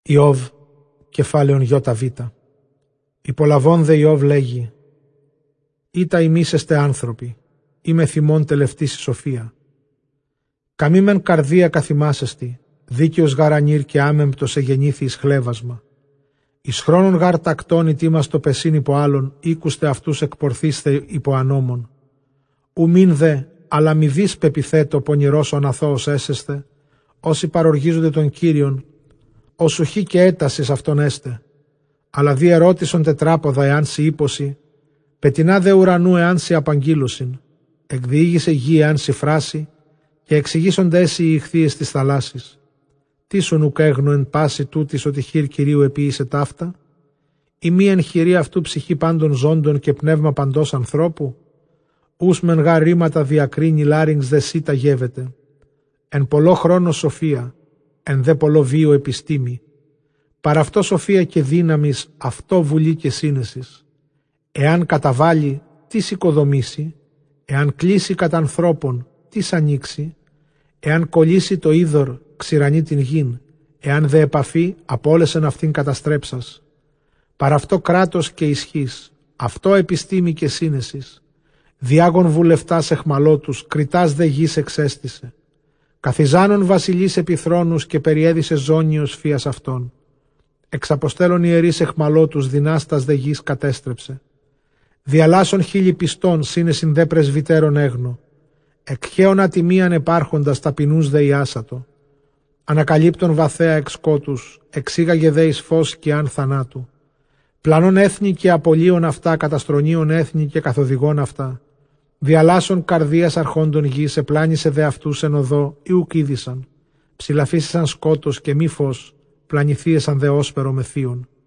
Ιώβ, κεφάλαιον ΙΒ. Υπολαβών δε Ιώβ λέγει: «Ήτα ημίσεστε άνθρωποι, είμαι θυμών τελευτής η σοφία. Καμή μεν καρδία καθημάσεστη, δίκαιος γαρανίρ και άμεμπτος εγεννήθη εις χλέβασμα. Εις χρόνων γάρ τακτών ητήμας το πεσίν υπό άλλων, ήκουστε αυτούς εκπορθήστε υπό ανώμων. Ουμήν δε, αλλά μη δεις πεπιθέτω πονηρός ον αθώος έσεστε, όσοι παροργίζονται τον Κύριον, όσου χει και έτασης αυτόν έστε. Αλλά δι ερώτησον τετράποδα εάν σι ύποση, πετεινά δε ουρανού εάν σι απαγγείλωσιν, εκδιήγησε γη εάν σι φράση, και εξηγήσονται έσυ οι ηχθείες της θαλάσσης. Τι σου νουκ έγνω εν πάση τούτης ότι χείρ Κυρίου επίησε ταύτα, ή μη εν χειρή αυτού ψυχή πάντων ζώντων και πνεύμα παντός ανθρώπου, ους μεν γα ρήματα διακρίνει λάριγγς δε σίτα γεύεται, εν πολλό χρόνο σοφία, εν δε πολλό βίο επιστήμη, παρά αυτό σοφία και δύναμης, αυτό βουλή και σύνεσης. Εάν καταβάλει, τι οικοδομήσει, εάν κλείσει κατά ανθρώπων, τι ανοίξει, εάν κολλήσει το είδωρ, ξηρανεί την γην, εάν δε επαφή, απόλεσεν αυτήν καταστρέψας. Παρά αυτό κράτος και ισχύς, αυτό επιστήμη και σύνεσης. Διάγων βουλευτάς εχμαλώτους, κριτάς δε γης εξέστησε. Καθιζάνων βασιλείς επιθρόνους και περιέδισε ζώνιος φίας αυτών. Εξαποστέλων ιερείς εχμαλώτους, δυνάστας δε γης κατέστρεψε. Διαλάσσον χίλιοι πιστών, σύνεσιν δε πρεσβυτέρων έγνο. Εκχαίων ατιμίαν επάρχοντας ταπεινούς δε ιάσατο. Ανακαλύπτων βαθέα εξ σκότους, εξήγαγε δε εις φως και αν θανάτου. Πλανών έθνη και απολύων αυτά, καταστρονίων έθνη και καθοδηγών αυτά. Διαλάσσον καρδίας αρχόντων γης, επλάνησε δε αυτούς εν οδό, ή ουκ είδησαν. Ψηλαφίσισαν σκότος και μη φως, πλανηθίεσαν δε όσπερο με θείον.